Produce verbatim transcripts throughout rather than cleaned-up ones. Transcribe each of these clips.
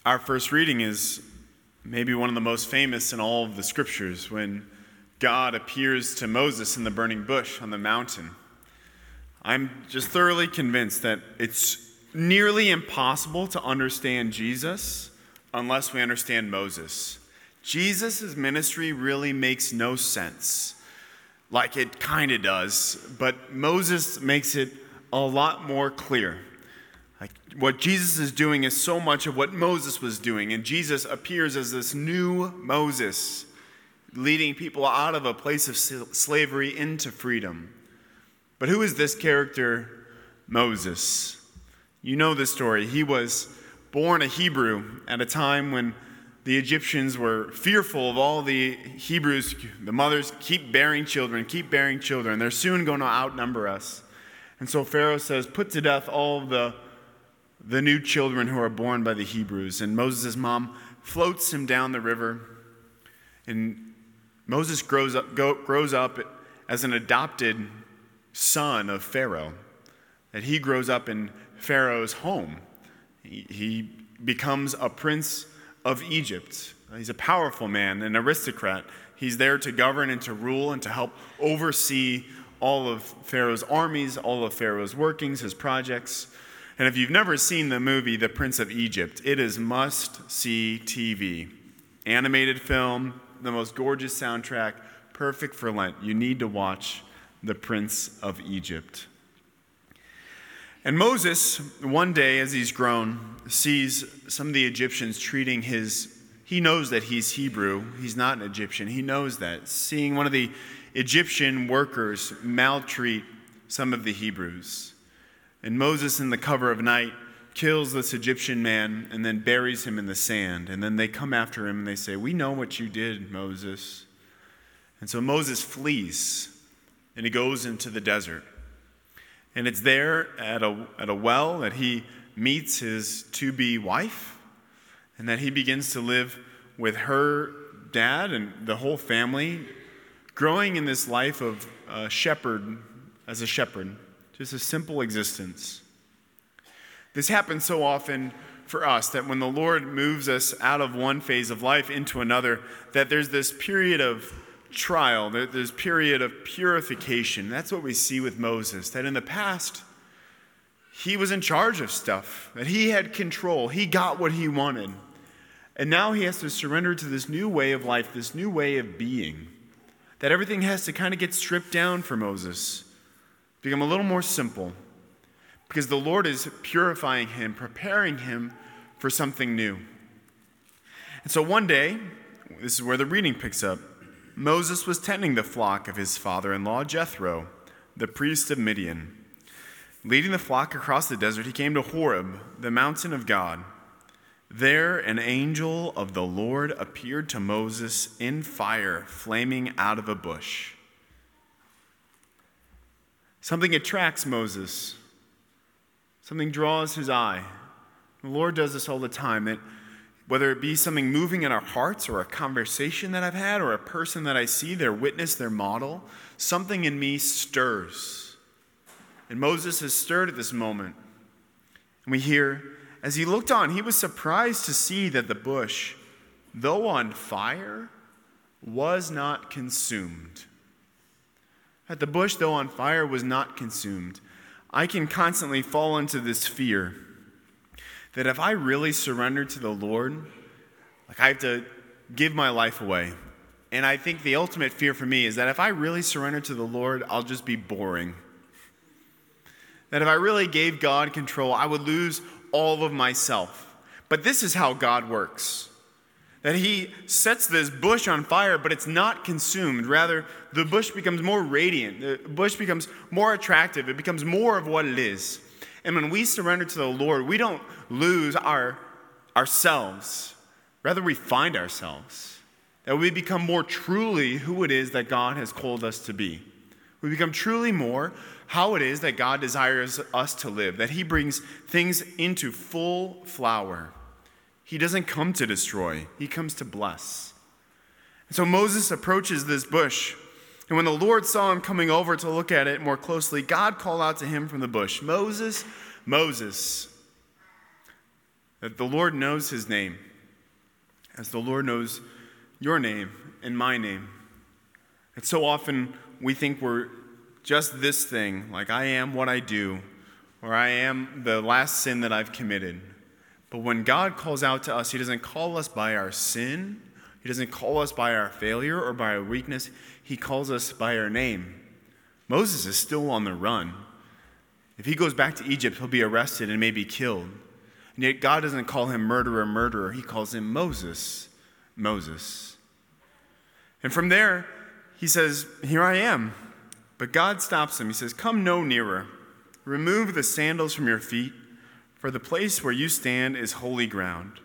Our first reading is maybe one of the most famous in all of the scriptures, when God appears to Moses in the burning bush on the mountain. I'm just thoroughly convinced that it's nearly impossible to understand Jesus unless we understand Moses. Jesus' ministry really makes no sense, like it kind of does, but Moses makes it a lot more clear. Like what Jesus is doing is so much of what Moses was doing, and Jesus appears as this new Moses, leading people out of a place of slavery into freedom. But who is this character, Moses? You know the story. He was born a Hebrew at a time when the Egyptians were fearful of all the Hebrews. The mothers keep bearing children, keep bearing children. They're soon going to outnumber us. And so Pharaoh says, put to death all of the the new children who are born by the Hebrews. And Moses' mom floats him down the river. And Moses grows up, go, grows up as an adopted son of Pharaoh. That he grows up in Pharaoh's home. He, he becomes a prince of Egypt. He's a powerful man, an aristocrat. He's there to govern and to rule and to help oversee all of Pharaoh's armies, all of Pharaoh's workings, his projects. And if you've never seen the movie The Prince of Egypt, it is must-see T V. Animated film, the most gorgeous soundtrack, perfect for Lent. You need to watch The Prince of Egypt. And Moses, one day as he's grown, sees some of the Egyptians treating his, he knows that he's Hebrew, he's not an Egyptian, he knows that. Seeing one of the Egyptian workers maltreat some of the Hebrews. And Moses, in the cover of night, kills this Egyptian man and then buries him in the sand. And then they come after him and they say, we know what you did, Moses. And so Moses flees and he goes into the desert. And it's there at a, at a well that he meets his to-be wife and that he begins to live with her dad and the whole family, growing in this life of a shepherd, as a shepherd. Just a simple existence. This happens so often for us that when the Lord moves us out of one phase of life into another, that there's this period of trial, there's this period of purification. That's what we see with Moses, that in the past, he was in charge of stuff, that he had control, he got what he wanted. And now he has to surrender to this new way of life, this new way of being, that everything has to kind of get stripped down for Moses. Become a little more simple, because the Lord is purifying him, preparing him for something new. And so one day, this is where the reading picks up, Moses was tending the flock of his father-in-law Jethro, the priest of Midian. Leading the flock across the desert, he came to Horeb, the mountain of God. There an angel of the Lord appeared to Moses in fire, flaming out of a bush. Something attracts Moses. Something draws his eye. The Lord does this all the time, that whether it be something moving in our hearts or a conversation that I've had or a person that I see, their witness, their model, something in me stirs. And Moses is stirred at this moment. And we hear, as he looked on, he was surprised to see that the bush, though on fire, was not consumed. That the bush, though on fire, was not consumed. I can constantly fall into this fear that if I really surrender to the Lord, like I have to give my life away. And I think the ultimate fear for me is that if I really surrender to the Lord, I'll just be boring. That if I really gave God control, I would lose all of myself. But this is how God works. That he sets this bush on fire, but it's not consumed. Rather, the bush becomes more radiant. The bush becomes more attractive. It becomes more of what it is. And when we surrender to the Lord, we don't lose our ourselves. Rather, we find ourselves. That we become more truly who it is that God has called us to be. We become truly more how it is that God desires us to live. That he brings things into full flower. He doesn't come to destroy. He comes to bless. And so Moses approaches this bush. And when the Lord saw him coming over to look at it more closely, God called out to him from the bush, Moses, Moses. That the Lord knows his name, as the Lord knows your name and my name. And so often we think we're just this thing, like I am what I do, or I am the last sin that I've committed. But when God calls out to us, he doesn't call us by our sin. He doesn't call us by our failure or by our weakness. He calls us by our name. Moses is still on the run. If he goes back to Egypt, he'll be arrested and maybe killed. And yet God doesn't call him murderer, murderer. He calls him Moses, Moses. And from there, he says, here I am. But God stops him. He says, come no nearer. Remove the sandals from your feet, for the place where you stand is holy ground.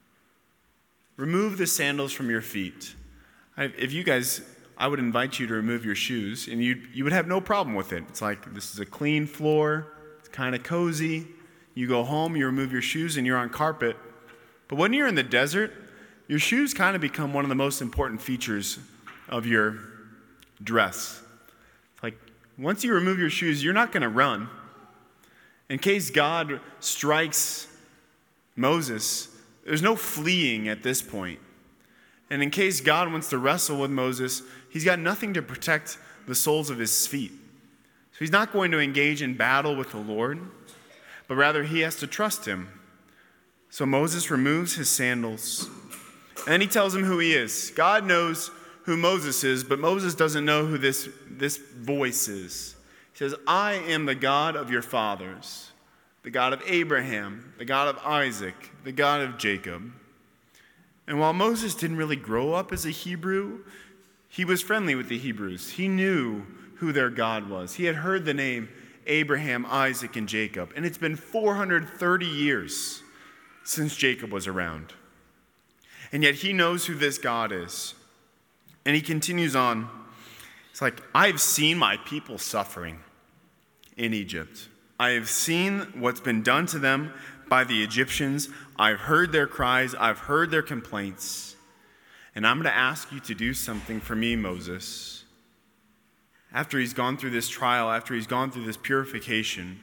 Remove the sandals from your feet. I, if you guys, I would invite you to remove your shoes, and you you would have no problem with it. It's like, this is a clean floor. It's kind of cozy. You go home, you remove your shoes, and you're on carpet. But when you're in the desert, your shoes kind of become one of the most important features of your dress. Like, once you remove your shoes, you're not going to run. In case God strikes Moses, there's no fleeing at this point. And in case God wants to wrestle with Moses, he's got nothing to protect the soles of his feet. So he's not going to engage in battle with the Lord, but rather he has to trust him. So Moses removes his sandals, and then he tells him who he is. God knows who Moses is, but Moses doesn't know who this, this voice is. He says, I am the God of your fathers, the God of Abraham, the God of Isaac, the God of Jacob. And while Moses didn't really grow up as a Hebrew, he was friendly with the Hebrews. He knew who their God was. He had heard the name Abraham, Isaac, and Jacob. And it's been four hundred thirty years since Jacob was around. And yet he knows who this God is. And he continues on. It's like, I've seen my people suffering in Egypt. I have seen what's been done to them by the Egyptians. I've heard their cries. I've heard their complaints. And I'm going to ask you to do something for me, Moses. After he's gone through this trial, after he's gone through this purification.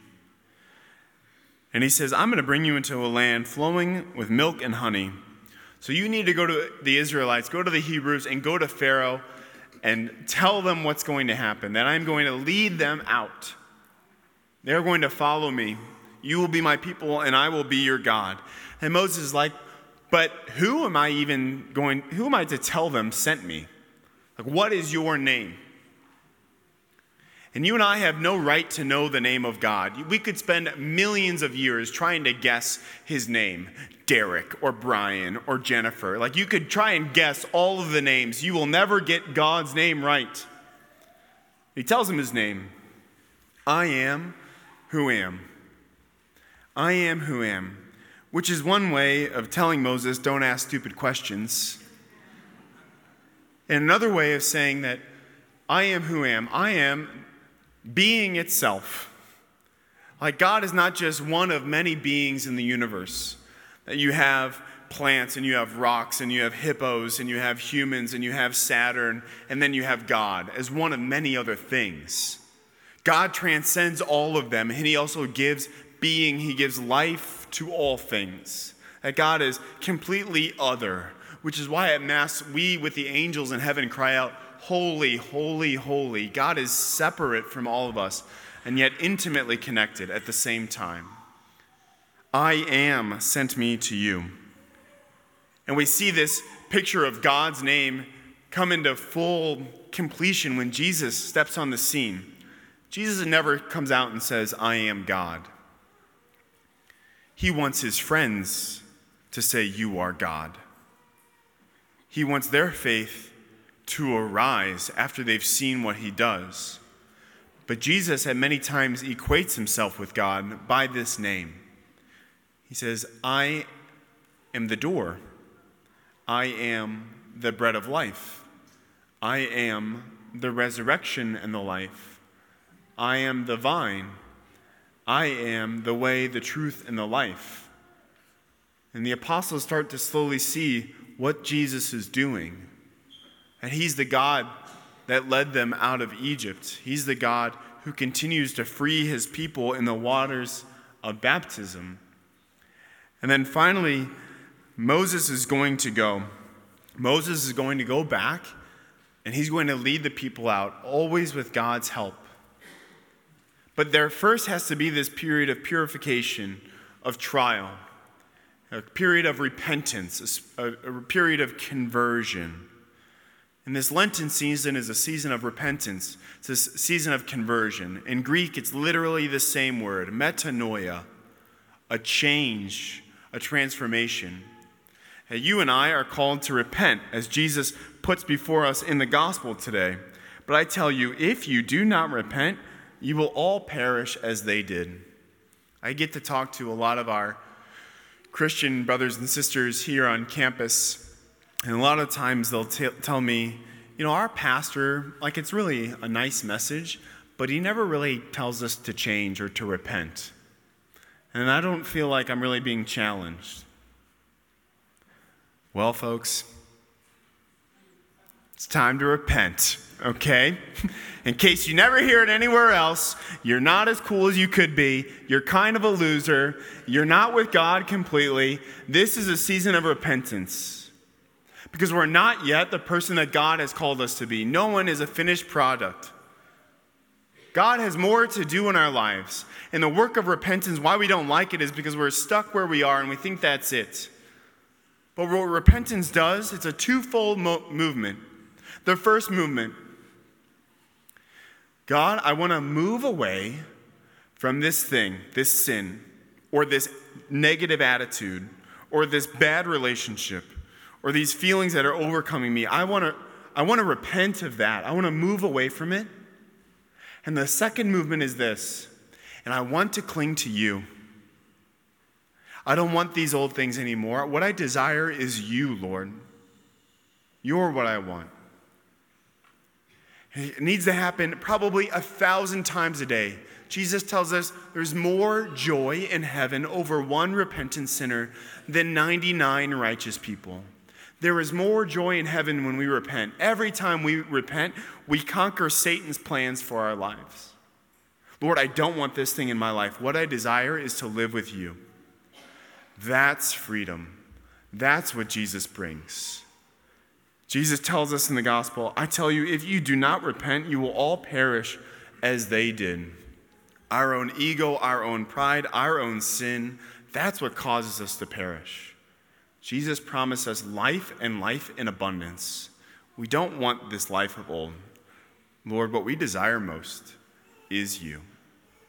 And he says, I'm going to bring you into a land flowing with milk and honey. So you need to go to the Israelites, go to the Hebrews, and go to Pharaoh and tell them what's going to happen, that I'm going to lead them out. They're going to follow me. You will be my people, and I will be your God. And Moses is like, but who am I even going, who am I to tell them sent me? Like, what is your name? And you and I have no right to know the name of God. We could spend millions of years trying to guess his name. Derek or Brian or Jennifer. Like, you could try and guess all of the names. You will never get God's name right. He tells him his name. I am who am. I am who am. Which is one way of telling Moses, don't ask stupid questions. And another way of saying that I am who am. I am being itself. Like, God is not just one of many beings in the universe. That you have plants and you have rocks and you have hippos and you have humans and you have Saturn and then you have God as one of many other things. God transcends all of them, and he also gives being, he gives life to all things. That God is completely other, which is why at Mass we with the angels in heaven cry out, holy, holy, holy. God is separate from all of us and yet intimately connected at the same time. I am sent me to you. And we see this picture of God's name come into full completion when Jesus steps on the scene. Jesus never comes out and says, I am God. He wants his friends to say, you are God. He wants their faith to arise after they've seen what he does. But Jesus at many times equates himself with God by this name. He says, I am the door. I am the bread of life. I am the resurrection and the life. I am the vine. I am the way, the truth, and the life. And the apostles start to slowly see what Jesus is doing. And he's the God that led them out of Egypt. He's the God who continues to free his people in the waters of baptism. And then finally, Moses is going to go. Moses is going to go back, and he's going to lead the people out, always with God's help. But there first has to be this period of purification, of trial, a period of repentance, a, a period of conversion. And this Lenten season is a season of repentance. It's a season of conversion. In Greek, it's literally the same word, metanoia, a change, a transformation. And you and I are called to repent, as Jesus puts before us in the gospel today. But I tell you, if you do not repent, you will all perish as they did. I get to talk to a lot of our Christian brothers and sisters here on campus. And a lot of times they'll t- tell me, you know, our pastor, like it's really a nice message, but he never really tells us to change or to repent. And I don't feel like I'm really being challenged. Well, folks, it's time to repent, okay? In case you never hear it anywhere else, you're not as cool as you could be. You're kind of a loser. You're not with God completely. This is a season of repentance. Because we're not yet the person that God has called us to be. No one is a finished product. God has more to do in our lives. And the work of repentance, why we don't like it, is because we're stuck where we are and we think that's it. But what repentance does, it's a twofold mo- movement. The first movement, God, I want to move away from this thing, this sin, or this negative attitude, or this bad relationship, or these feelings that are overcoming me. I want to I want to repent of that. I want to move away from it. And the second movement is this, and I want to cling to you. I don't want these old things anymore. What I desire is you, Lord. You're what I want. It needs to happen probably a thousand times a day. Jesus tells us there's more joy in heaven over one repentant sinner than ninety-nine righteous people. There is more joy in heaven when we repent. Every time we repent, we conquer Satan's plans for our lives. Lord, I don't want this thing in my life. What I desire is to live with you. That's freedom. That's what Jesus brings. Jesus tells us in the gospel, I tell you, if you do not repent, you will all perish as they did. Our own ego, our own pride, our own sin, that's what causes us to perish. Jesus promised us life and life in abundance. We don't want this life of old. Lord, what we desire most is you.